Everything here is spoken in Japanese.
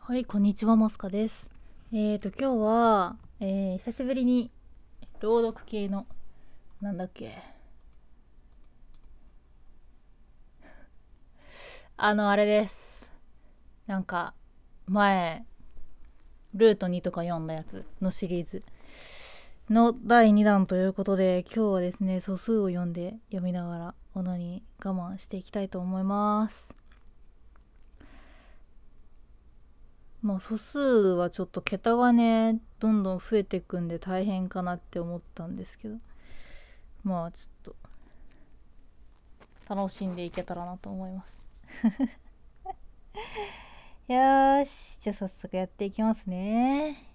はい、こんにちは、マスカです。今日は、久しぶりに朗読系の、なんだっけ、あれです。なんか、前、ルート2とか読んだやつのシリーズの第2弾ということで、今日はですね、素数を読みながら、オナに我慢していきたいと思います。まあ、素数はちょっと桁がね、どんどん増えていくんで大変かなって思ったんですけど、まあ、ちょっと楽しんでいけたらなと思います。よーし、じゃあ早速やっていきますね。